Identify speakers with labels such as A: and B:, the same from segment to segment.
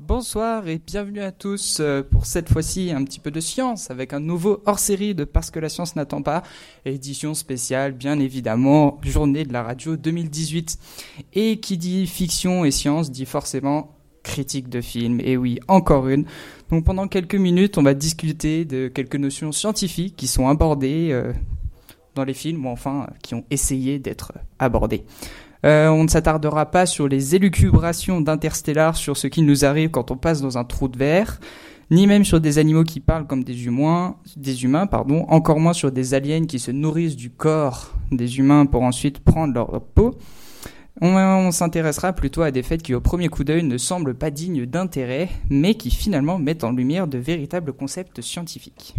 A: Bonsoir et bienvenue à tous pour cette fois-ci un petit peu de science avec un nouveau hors-série de Parce que la science n'attend pas, édition spéciale bien évidemment, journée de la radio 2018. Et qui dit fiction et science dit forcément critique de film, et oui, encore une. Donc pendant quelques minutes, on va discuter de quelques notions scientifiques qui sont abordées dans les films, ou enfin qui ont essayé d'être abordées. On ne s'attardera pas sur les élucubrations d'Interstellar, sur ce qui nous arrive quand on passe dans un trou de verre, ni même sur des animaux qui parlent comme des humains, encore moins sur des aliens qui se nourrissent du corps des humains pour ensuite prendre leur peau. On s'intéressera plutôt à des faits qui au premier coup d'œil ne semblent pas dignes d'intérêt, mais qui finalement mettent en lumière de véritables concepts scientifiques.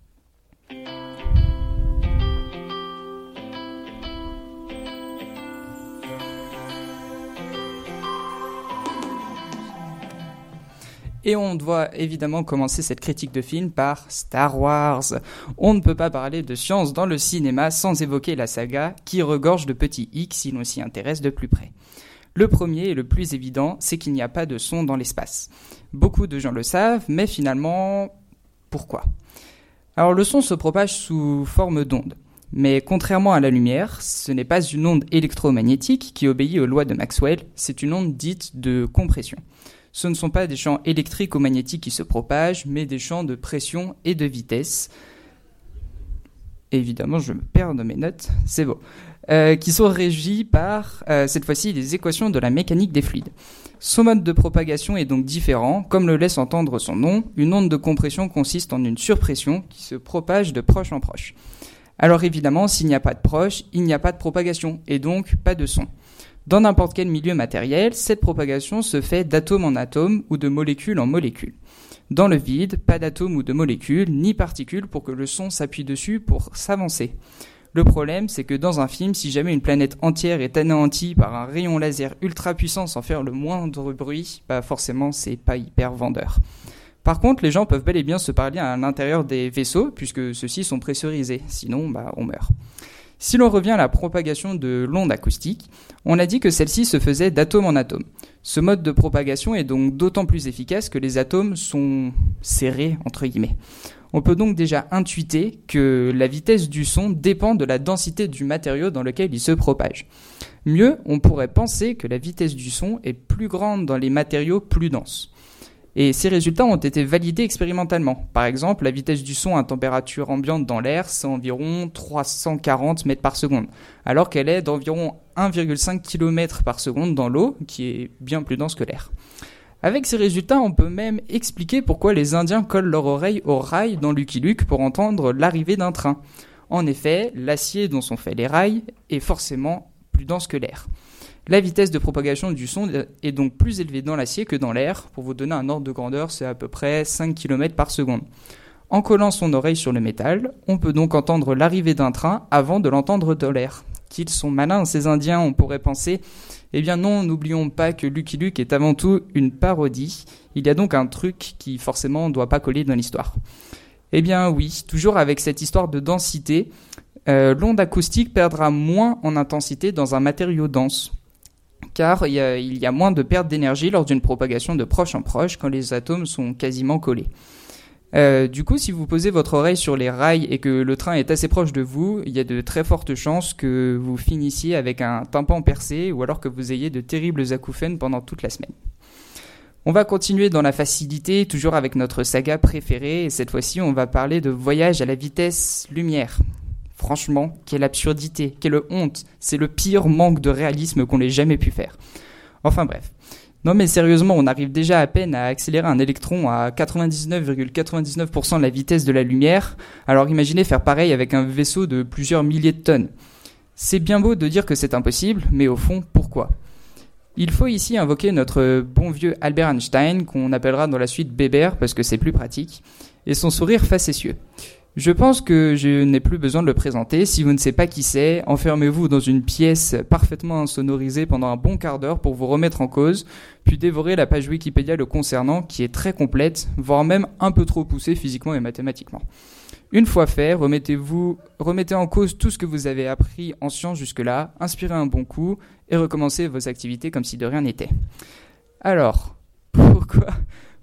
A: Et on doit évidemment commencer cette critique de film par Star Wars. On ne peut pas parler de science dans le cinéma sans évoquer la saga qui regorge de petits hic si l'on s'y intéresse de plus près. Le premier et le plus évident, c'est qu'il n'y a pas de son dans l'espace. Beaucoup de gens le savent, mais finalement, pourquoi ? Alors le son se propage sous forme d'onde. Mais contrairement à la lumière, ce n'est pas une onde électromagnétique qui obéit aux lois de Maxwell, c'est une onde dite de compression. Ce ne sont pas des champs électriques ou magnétiques qui se propagent, mais des champs de pression et de vitesse. Évidemment, je me perds de mes notes, c'est beau. Qui sont régis par, cette fois-ci, les équations de la mécanique des fluides. Son mode de propagation est donc différent. Comme le laisse entendre son nom, une onde de compression consiste en une surpression qui se propage de proche en proche. Alors évidemment, s'il n'y a pas de proche, il n'y a pas de propagation, et donc pas de son. Dans n'importe quel milieu matériel, cette propagation se fait d'atome en atome ou de molécule en molécule. Dans le vide, pas d'atome ou de molécule, ni particules pour que le son s'appuie dessus pour s'avancer. Le problème, c'est que dans un film, si jamais une planète entière est anéantie par un rayon laser ultra puissant sans faire le moindre bruit, forcément, c'est pas hyper vendeur. Par contre, les gens peuvent bel et bien se parler à l'intérieur des vaisseaux, puisque ceux-ci sont pressurisés, sinon on meurt. Si l'on revient à la propagation de l'onde acoustique, on a dit que celle-ci se faisait d'atome en atome. Ce mode de propagation est donc d'autant plus efficace que les atomes sont serrés, entre guillemets. On peut donc déjà intuiter que la vitesse du son dépend de la densité du matériau dans lequel il se propage. Mieux, on pourrait penser que la vitesse du son est plus grande dans les matériaux plus denses. Et ces résultats ont été validés expérimentalement. Par exemple, la vitesse du son à température ambiante dans l'air, c'est environ 340 mètres par seconde, alors qu'elle est d'environ 1,5 km par seconde dans l'eau, qui est bien plus dense que l'air. Avec ces résultats, on peut même expliquer pourquoi les Indiens collent leur oreille au rail dans Lucky Luke pour entendre l'arrivée d'un train. En effet, l'acier dont sont faits les rails est forcément plus dense que l'air. La vitesse de propagation du son est donc plus élevée dans l'acier que dans l'air. Pour vous donner un ordre de grandeur, c'est à peu près 5 km par seconde. En collant son oreille sur le métal, on peut donc entendre l'arrivée d'un train avant de l'entendre dans l'air. Qu'ils sont malins, ces Indiens, on pourrait penser. Eh bien non, n'oublions pas que Lucky Luke est avant tout une parodie. Il y a donc un truc qui forcément ne doit pas coller dans l'histoire. Eh bien oui, toujours avec cette histoire de densité, l'onde acoustique perdra moins en intensité dans un matériau dense. Car il y a moins de perte d'énergie lors d'une propagation de proche en proche quand les atomes sont quasiment collés. Du coup, si vous posez votre oreille sur les rails et que le train est assez proche de vous, il y a de très fortes chances que vous finissiez avec un tympan percé ou alors que vous ayez de terribles acouphènes pendant toute la semaine. On va continuer dans la facilité, toujours avec notre saga préférée, et cette fois-ci on va parler de voyage à la vitesse lumière. Franchement, quelle absurdité, quelle honte, c'est le pire manque de réalisme qu'on ait jamais pu faire. Enfin bref. Non mais sérieusement, on arrive déjà à peine à accélérer un électron à 99,99% de la vitesse de la lumière, alors imaginez faire pareil avec un vaisseau de plusieurs milliers de tonnes. C'est bien beau de dire que c'est impossible, mais au fond, pourquoi ? Il faut ici invoquer notre bon vieux Albert Einstein, qu'on appellera dans la suite Bébert parce que c'est plus pratique, et son sourire facétieux. Je pense que je n'ai plus besoin de le présenter. Si vous ne savez pas qui c'est, enfermez-vous dans une pièce parfaitement insonorisée pendant un bon quart d'heure pour vous remettre en cause, puis dévorez la page Wikipédia le concernant qui est très complète, voire même un peu trop poussée physiquement et mathématiquement. Une fois fait, remettez en cause tout ce que vous avez appris en sciences jusque-là, inspirez un bon coup et recommencez vos activités comme si de rien n'était. Alors,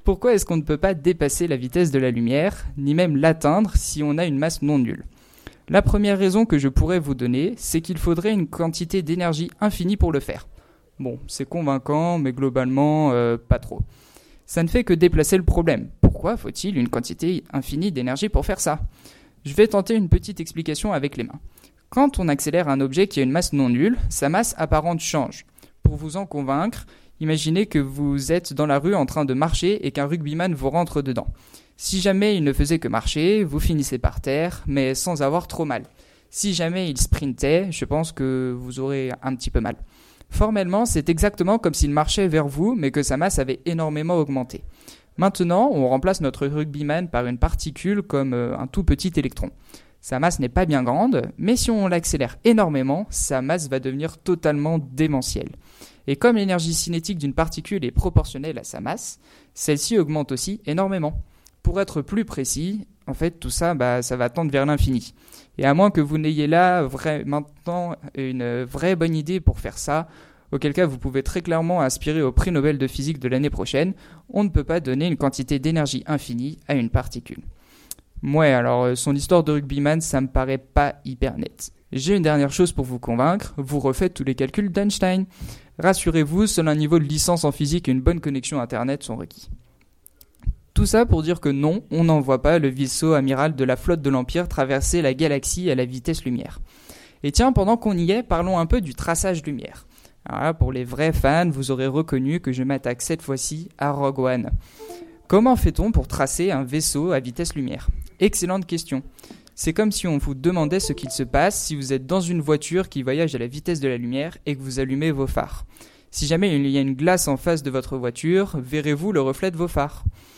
A: Pourquoi est-ce qu'on ne peut pas dépasser la vitesse de la lumière, ni même l'atteindre si on a une masse non nulle ? La première raison que je pourrais vous donner, c'est qu'il faudrait une quantité d'énergie infinie pour le faire. Bon, c'est convaincant, mais globalement, pas trop. Ça ne fait que déplacer le problème. Pourquoi faut-il une quantité infinie d'énergie pour faire ça ? Je vais tenter une petite explication avec les mains. Quand on accélère un objet qui a une masse non nulle, sa masse apparente change. Pour vous en convaincre, imaginez que vous êtes dans la rue en train de marcher et qu'un rugbyman vous rentre dedans. Si jamais il ne faisait que marcher, vous finissez par terre, mais sans avoir trop mal. Si jamais il sprintait, je pense que vous aurez un petit peu mal. Formellement, c'est exactement comme s'il marchait vers vous, mais que sa masse avait énormément augmenté. Maintenant, on remplace notre rugbyman par une particule comme un tout petit électron. Sa masse n'est pas bien grande, mais si on l'accélère énormément, sa masse va devenir totalement démentielle. Et comme l'énergie cinétique d'une particule est proportionnelle à sa masse, celle-ci augmente aussi énormément. Pour être plus précis, en fait, tout ça, ça va tendre vers l'infini. Et à moins que vous n'ayez là maintenant une vraie bonne idée pour faire ça, auquel cas vous pouvez très clairement aspirer au prix Nobel de physique de l'année prochaine, on ne peut pas donner une quantité d'énergie infinie à une particule. Ouais, alors son histoire de rugbyman, ça me paraît pas hyper net. J'ai une dernière chose pour vous convaincre, vous refaites tous les calculs d'Einstein. Rassurez-vous, seul un niveau de licence en physique et une bonne connexion Internet sont requis. Tout ça pour dire que non, on n'envoie pas le vaisseau amiral de la flotte de l'Empire traverser la galaxie à la vitesse lumière. Et tiens, pendant qu'on y est, parlons un peu du traçage lumière. Alors là, pour les vrais fans, vous aurez reconnu que je m'attaque cette fois-ci à Rogue One. Comment fait-on pour tracer un vaisseau à vitesse lumière ? Excellente question. C'est comme si on vous demandait ce qu'il se passe si vous êtes dans une voiture qui voyage à la vitesse de la lumière et que vous allumez vos phares. Si jamais il y a une glace en face de votre voiture, verrez-vous le reflet de vos phares ?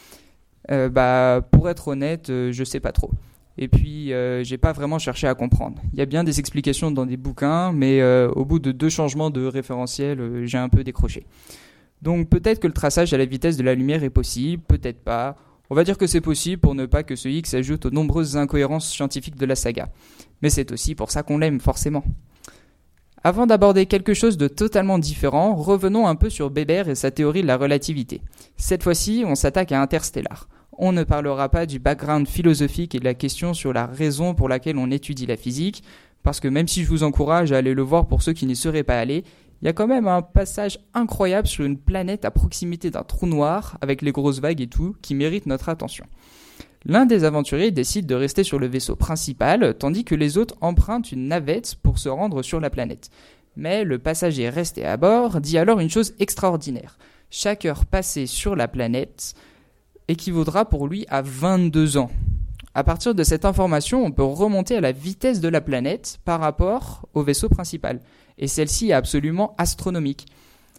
A: Pour être honnête, je sais pas trop. Et puis, j'ai pas vraiment cherché à comprendre. Il y a bien des explications dans des bouquins, mais au bout de 2 changements de référentiel, j'ai un peu décroché. Donc peut-être que le traçage à la vitesse de la lumière est possible, peut-être pas. On va dire que c'est possible pour ne pas que ce X s'ajoute aux nombreuses incohérences scientifiques de la saga. Mais c'est aussi pour ça qu'on l'aime, forcément. Avant d'aborder quelque chose de totalement différent, revenons un peu sur Weber et sa théorie de la relativité. Cette fois-ci, on s'attaque à Interstellar. On ne parlera pas du background philosophique et de la question sur la raison pour laquelle on étudie la physique, parce que même si je vous encourage à aller le voir pour ceux qui n'y seraient pas allés, il y a quand même un passage incroyable sur une planète à proximité d'un trou noir, avec les grosses vagues et tout, qui mérite notre attention. L'un des aventuriers décide de rester sur le vaisseau principal, tandis que les autres empruntent une navette pour se rendre sur la planète. Mais le passager resté à bord dit alors une chose extraordinaire. Chaque heure passée sur la planète équivaudra pour lui à 22 ans. À partir de cette information, on peut remonter à la vitesse de la planète par rapport au vaisseau principal. Et celle-ci est absolument astronomique.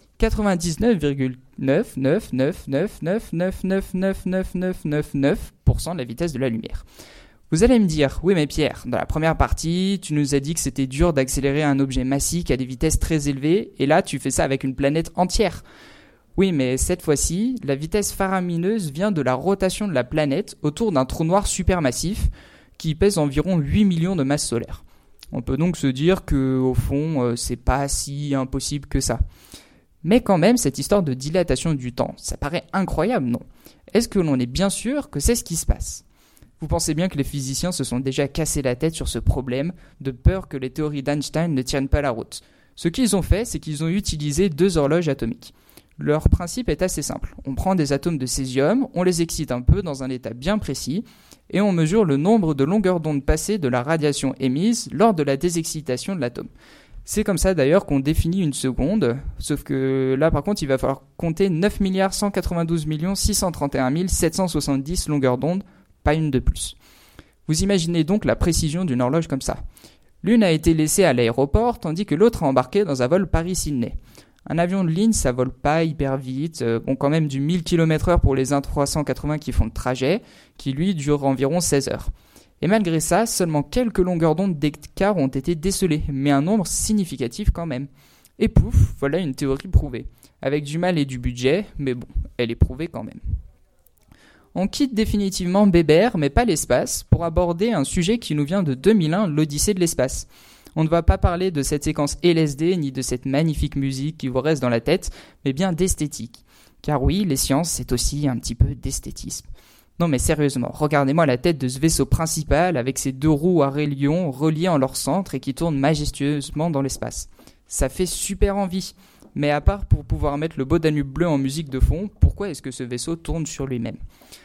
A: 99,99999999999% de la vitesse de la lumière. Vous allez me dire, oui mais Pierre, dans la première partie, tu nous as dit que c'était dur d'accélérer un objet massique à des vitesses très élevées, et là tu fais ça avec une planète entière. Oui, mais cette fois-ci, la vitesse faramineuse vient de la rotation de la planète autour d'un trou noir supermassif qui pèse environ 8 millions de masses solaires. On peut donc se dire que, au fond, c'est pas si impossible que ça. Mais quand même, cette histoire de dilatation du temps, ça paraît incroyable, non ? Est-ce que l'on est bien sûr que c'est ce qui se passe ? Vous pensez bien que les physiciens se sont déjà cassé la tête sur ce problème, de peur que les théories d'Einstein ne tiennent pas la route. Ce qu'ils ont fait, c'est qu'ils ont utilisé 2 horloges atomiques. Leur principe est assez simple. On prend des atomes de césium, on les excite un peu dans un état bien précis, et on mesure le nombre de longueurs d'onde passées de la radiation émise lors de la désexcitation de l'atome. C'est comme ça d'ailleurs qu'on définit une seconde, sauf que là par contre il va falloir compter 9 192 631 770 longueurs d'onde, pas une de plus. Vous imaginez donc la précision d'une horloge comme ça. L'une a été laissée à l'aéroport, tandis que l'autre a embarqué dans un vol Paris-Sydney. Un avion de ligne, ça vole pas hyper vite, quand même du 1000 km/h pour les 1-380 qui font le trajet, qui lui dure environ 16 heures. Et malgré ça, seulement quelques longueurs d'onde d'écart ont été décelées, mais un nombre significatif quand même. Et pouf, voilà une théorie prouvée. Avec du mal et du budget, mais bon, elle est prouvée quand même. On quitte définitivement Weber, mais pas l'espace, pour aborder un sujet qui nous vient de 2001, l'Odyssée de l'espace. On ne va pas parler de cette séquence LSD, ni de cette magnifique musique qui vous reste dans la tête, mais bien d'esthétique. Car oui, les sciences, c'est aussi un petit peu d'esthétisme. Non mais sérieusement, regardez-moi la tête de ce vaisseau principal avec ses 2 roues à rayons reliées en leur centre et qui tournent majestueusement dans l'espace. Ça fait super envie. Mais à part pour pouvoir mettre le beau Danube bleu en musique de fond, pourquoi est-ce que ce vaisseau tourne sur lui-même ?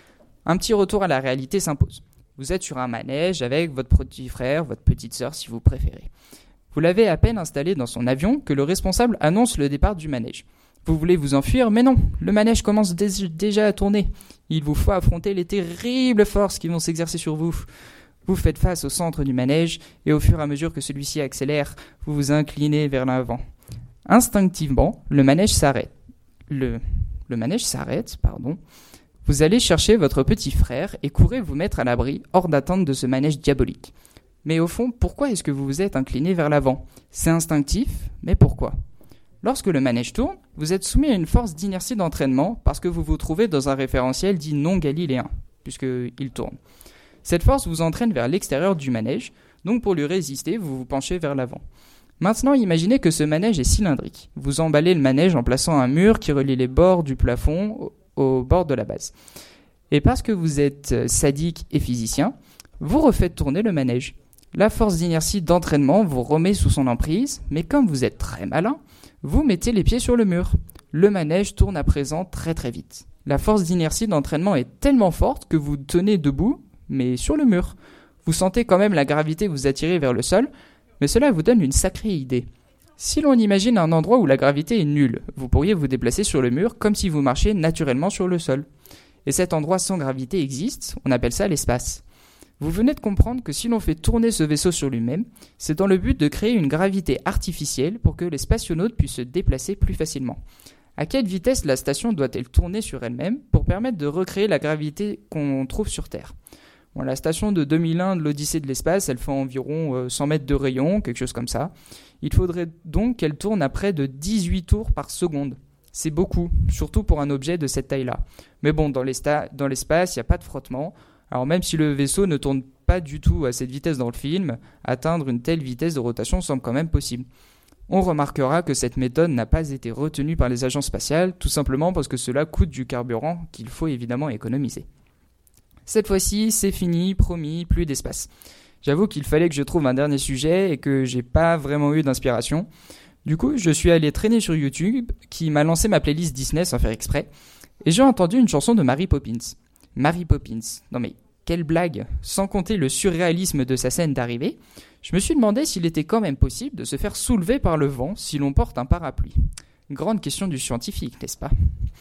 A: Un petit retour à la réalité s'impose. Vous êtes sur un manège avec votre petit frère, votre petite sœur si vous préférez. Vous l'avez à peine installé dans son avion que le responsable annonce le départ du manège. Vous voulez vous enfuir, mais non, le manège commence déjà à tourner. Il vous faut affronter les terribles forces qui vont s'exercer sur vous. Vous faites face au centre du manège et au fur et à mesure que celui-ci accélère, vous vous inclinez vers l'avant. Instinctivement, le manège s'arrête. Le manège s'arrête, pardon. Vous allez chercher votre petit frère et courez vous mettre à l'abri, hors d'atteinte de ce manège diabolique. Mais au fond, pourquoi est-ce que vous vous êtes incliné vers l'avant ? C'est instinctif, mais pourquoi ? Lorsque le manège tourne, vous êtes soumis à une force d'inertie d'entraînement parce que vous vous trouvez dans un référentiel dit non galiléen, puisqu'il tourne. Cette force vous entraîne vers l'extérieur du manège, donc pour lui résister, vous vous penchez vers l'avant. Maintenant, imaginez que ce manège est cylindrique. Vous emballez le manège en plaçant un mur qui relie les bords du plafond au bord de la base. Et parce que vous êtes sadique et physicien, vous refaites tourner le manège. La force d'inertie d'entraînement vous remet sous son emprise, mais comme vous êtes très malin, vous mettez les pieds sur le mur. Le manège tourne à présent très très vite. La force d'inertie d'entraînement est tellement forte que vous tenez debout, mais sur le mur. Vous sentez quand même la gravité vous attirer vers le sol, mais cela vous donne une sacrée idée. Si l'on imagine un endroit où la gravité est nulle, vous pourriez vous déplacer sur le mur comme si vous marchiez naturellement sur le sol. Et cet endroit sans gravité existe, on appelle ça l'espace. Vous venez de comprendre que si l'on fait tourner ce vaisseau sur lui-même, c'est dans le but de créer une gravité artificielle pour que les spationautes puissent se déplacer plus facilement. À quelle vitesse la station doit-elle tourner sur elle-même pour permettre de recréer la gravité qu'on trouve sur Terre ? Bon, la station de 2001 de l'Odyssée de l'espace, elle fait environ 100 mètres de rayon, quelque chose comme ça. Il faudrait donc qu'elle tourne à près de 18 tours par seconde. C'est beaucoup, surtout pour un objet de cette taille-là. Mais bon, dans l'espace, il n'y a pas de frottement. Alors même si le vaisseau ne tourne pas du tout à cette vitesse dans le film, atteindre une telle vitesse de rotation semble quand même possible. On remarquera que cette méthode n'a pas été retenue par les agences spatiales, tout simplement parce que cela coûte du carburant qu'il faut évidemment économiser. Cette fois-ci, c'est fini, promis, plus d'espace. J'avoue qu'il fallait que je trouve un dernier sujet et que j'ai pas vraiment eu d'inspiration. Du coup, je suis allé traîner sur YouTube, qui m'a lancé ma playlist Disney sans faire exprès, et j'ai entendu une chanson de Mary Poppins. Mary Poppins, non mais quelle blague! Sans compter le surréalisme de sa scène d'arrivée, je me suis demandé s'il était quand même possible de se faire soulever par le vent si l'on porte un parapluie. Grande question du scientifique, n'est-ce pas?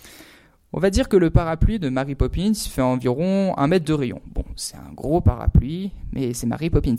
A: On va dire que le parapluie de Mary Poppins fait environ 1 mètre de rayon. Bon, c'est un gros parapluie, mais c'est Mary Poppins.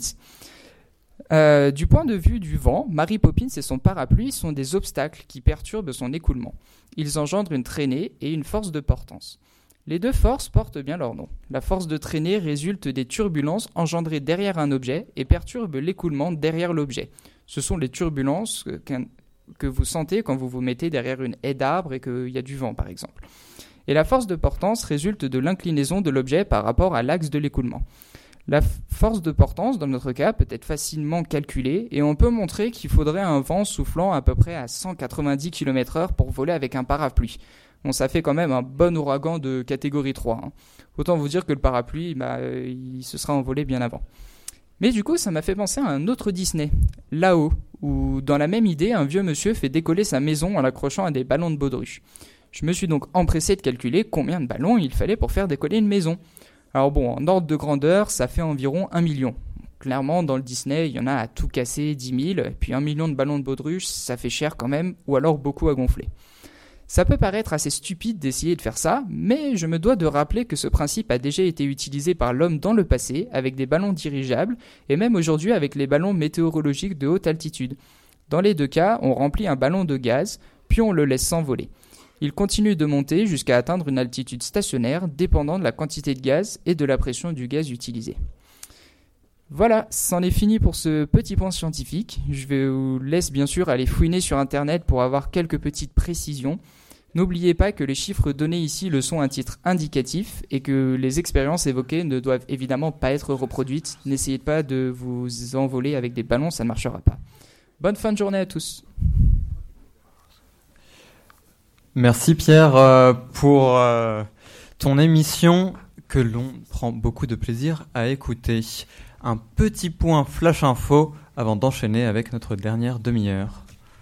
A: Du point de vue du vent, Mary Poppins et son parapluie sont des obstacles qui perturbent son écoulement. Ils engendrent une traînée et une force de portance. Les deux forces portent bien leur nom. La force de traînée résulte des turbulences engendrées derrière un objet et perturbe l'écoulement derrière l'objet. Ce sont les turbulences que vous sentez quand vous vous mettez derrière une haie d'arbre et qu'il y a du vent, par exemple. Et la force de portance résulte de l'inclinaison de l'objet par rapport à l'axe de l'écoulement. La force de portance, dans notre cas, peut être facilement calculée et on peut montrer qu'il faudrait un vent soufflant à peu près à 190 km/h pour voler avec un parapluie. Bon, ça fait quand même un bon ouragan de catégorie 3. Autant vous dire que le parapluie, il se sera envolé bien avant. Mais du coup, ça m'a fait penser à un autre Disney, Là-haut, où dans la même idée, un vieux monsieur fait décoller sa maison en l'accrochant à des ballons de baudruche. Je me suis donc empressé de calculer combien de ballons il fallait pour faire décoller une maison. Alors bon, en ordre de grandeur, ça fait environ 1 million. Clairement, dans le Disney, il y en a à tout casser 10 000, et puis 1 million de ballons de baudruche, ça fait cher quand même, ou alors beaucoup à gonfler. Ça peut paraître assez stupide d'essayer de faire ça, mais je me dois de rappeler que ce principe a déjà été utilisé par l'homme dans le passé, avec des ballons dirigeables, et même aujourd'hui avec les ballons météorologiques de haute altitude. Dans les deux cas, on remplit un ballon de gaz, puis on le laisse s'envoler. Il continue de monter jusqu'à atteindre une altitude stationnaire dépendant de la quantité de gaz et de la pression du gaz utilisé. Voilà, c'en est fini pour ce petit point scientifique. Je vous laisse bien sûr aller fouiner sur internet pour avoir quelques petites précisions. N'oubliez pas que les chiffres donnés ici le sont à titre indicatif et que les expériences évoquées ne doivent évidemment pas être reproduites. N'essayez pas de vous envoler avec des ballons, ça ne marchera pas. Bonne fin de journée à tous.
B: Merci Pierre pour ton émission que l'on prend beaucoup de plaisir à écouter. Un petit point flash info avant d'enchaîner avec notre dernière demi-heure.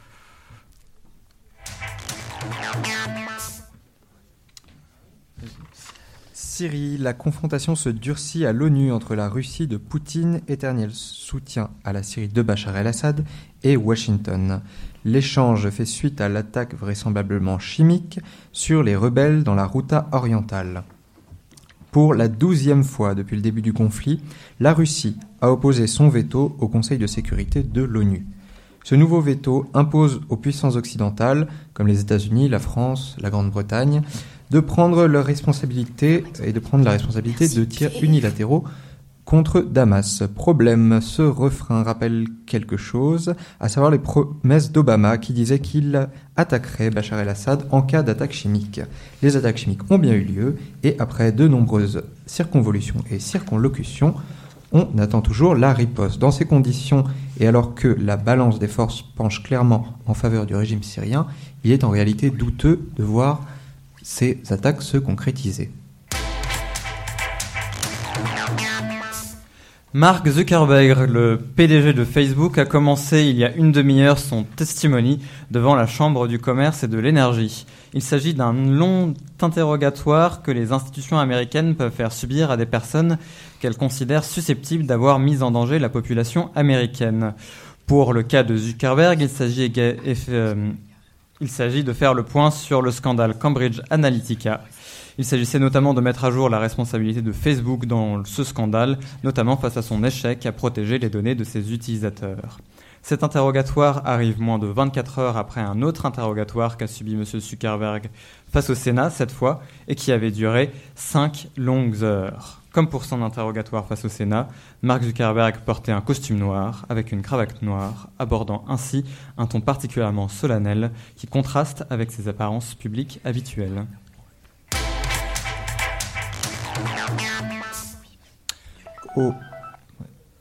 C: Syrie, la confrontation se durcit à l'ONU entre la Russie de Poutine, éternel soutien à la Syrie de Bachar el-Assad, et Washington. L'échange fait suite à l'attaque vraisemblablement chimique sur les rebelles dans la Ghouta orientale. Pour la 12e fois depuis le début du conflit, la Russie a opposé son veto au Conseil de sécurité de l'ONU. Ce nouveau veto impose aux puissances occidentales, comme les États-Unis, la France, la Grande-Bretagne, de prendre la responsabilité de tirs unilatéraux contre Damas. Problème, ce refrain rappelle quelque chose, à savoir les promesses d'Obama qui disait qu'il attaquerait Bachar el-Assad en cas d'attaque chimique. Les attaques chimiques ont bien eu lieu et après de nombreuses circonvolutions et circonlocutions, on attend toujours la riposte. Dans ces conditions, et alors que la balance des forces penche clairement en faveur du régime syrien, il est en réalité douteux de voir ces attaques se concrétiser.
B: Mark Zuckerberg, le PDG de Facebook, a commencé il y a une demi-heure son testimony devant la Chambre du commerce et de l'énergie. Il s'agit d'un long interrogatoire que les institutions américaines peuvent faire subir à des personnes qu'elles considèrent susceptibles d'avoir mis en danger la population américaine. Pour le cas de Zuckerberg, il s'agit de faire le point sur le scandale Cambridge Analytica. Il s'agissait notamment de mettre à jour la responsabilité de Facebook dans ce scandale, notamment face à son échec à protéger les données de ses utilisateurs. Cet interrogatoire arrive moins de 24 heures après un autre interrogatoire qu'a subi M. Zuckerberg face au Sénat cette fois et qui avait duré 5 longues heures. Comme pour son interrogatoire face au Sénat, Mark Zuckerberg portait un costume noir avec une cravate noire, abordant ainsi un ton particulièrement solennel qui contraste avec ses apparences publiques habituelles.
C: Au